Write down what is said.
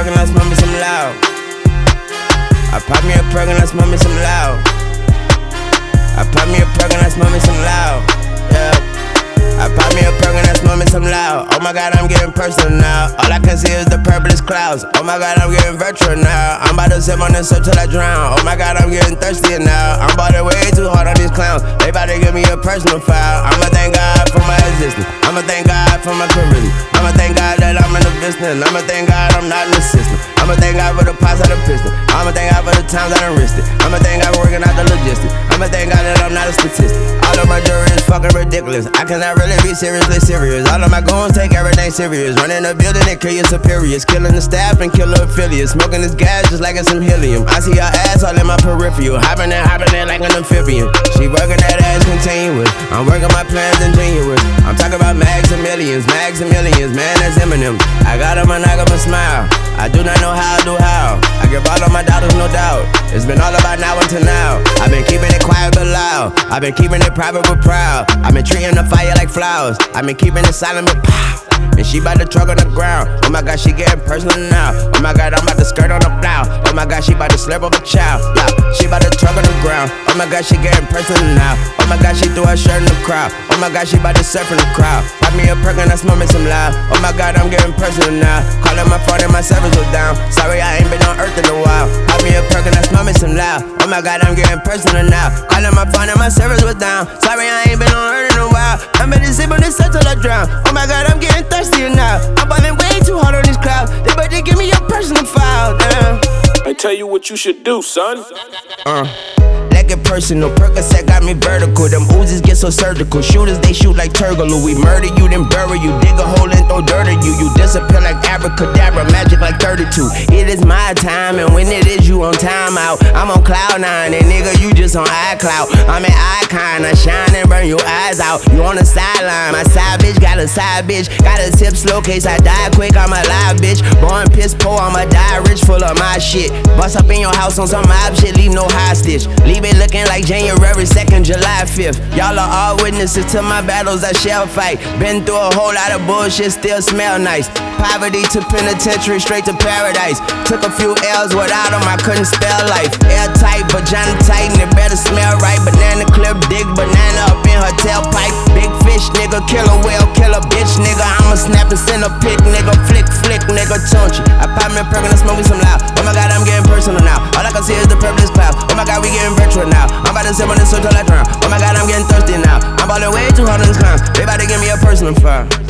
perk and I smoke me some loud. I pop me a perk and I smoke me some loud. I pop me a perk and I smoke me some loud. Yeah. I pop me a perk and I smoke me some loud. Oh my God, I'm getting personal now. All I can see is the purplish clouds. Oh my God, I'm getting virtual now. I'm about to sip on this up till I drown. Oh my God, I'm getting thirsty now. I'm about to way too hard on these clowns. They about to give me a personal foul. I'ma thank God for my existence. I'ma thank God for my charisma. I'ma thank God that I'm in the business. I'ma thank God I'm not in the system. I'ma thank God for the pots out of pistol. I'ma thank God for the times I done risked it. I'ma thank God for working out the logistics. I'ma thank God that I'm not a statistic. All of my jewelry is fucking ridiculous. I cannot really be seriously serious. All of my goons take everything serious. Running a building and kill your superiors. Killing the staff and kill the affiliates. Smoking this gas just like it's some helium. I see her ass all in my peripheral. Hopping in like an amphibian. She working that ass continuous. I'm working my plans ingenuous. I'm talking about mags and millions. Man, that's Eminem. I got him and I got my smile. I do not know how I do how. I give all of my dollars, no doubt. It's been all about now until now. I've been keeping it quiet but loud. I've been keeping it private but proud. I've been treating the fire like flowers. I've been keeping it silent but pow. And she bout to truck on the ground. Oh my God, she getting personal now. Oh my God, I'm about to skirt on the plow. Oh my God, she bout to slurp up a child. Yeah, she bout to truck on the ground. Oh my God, she getting personal now. Oh my God, she threw her shirt in the crowd. Oh my God, she bout to surf in the crowd. Pop me a perk and I smoke me some loud. Oh my God, I'm getting personal now. Calling my phone and my service was down. Sorry, I ain't been on earth in a while. Pop me a perk and I smoke me some loud. Oh my God, I'm getting personal now. Calling my phone and my service was down. Sorry, I ain't been on earth in a while. I'm ready to sip on this until I drown. Oh my God, I'm getting thirsty now. I'm balling way too hard on these clouds. They better give me a personal file, damn. I tell you what you should do, son. Let get personal, Percocet got me vertical. Them Uzis get so surgical. Shooters, they shoot like Turgaloo. We murder you, then bury you. Dig a hole and throw dirt at you. You disappear like abracadabra, magic like 32. It is my time, and when it is, you on timeout. I'm on cloud 9, and nigga, you just on iCloud. I'm an icon, I shine and burn your eyes out. You on the sideline, my side bitch got a side bitch. Got a tip slow case, I die quick, I'm a live bitch. Born piss poor, I'ma die rich, full of my shit. Bust up in your house on some mob shit, leave no hostage. Leave it looking like January 2nd, July 5th. Y'all are all witnesses to my battles, I shall fight. Been through a whole lot of bullshit, still smell nice. Poverty to penitentiary, straight to paradise. Took a few L's without them, I couldn't spell life. Airtight, vagina tight, and it better smell right. Banana clip, dig banana up in her tailpipe. Big fish, nigga, kill a whale, kill a bitch, nigga. I'ma snap and send a pic, nigga. Flick, nigga, don't you? I pop me a perk and I smoke me some loud. Oh my God, I'm getting personal now. All I can see is the purplish clouds. Oh my God, we getting virtual now. I'm about to sip on this until I drown. Oh my God, I'm getting thirsty now. I'm balling way too hard on these clowns. They about to give me a personal file.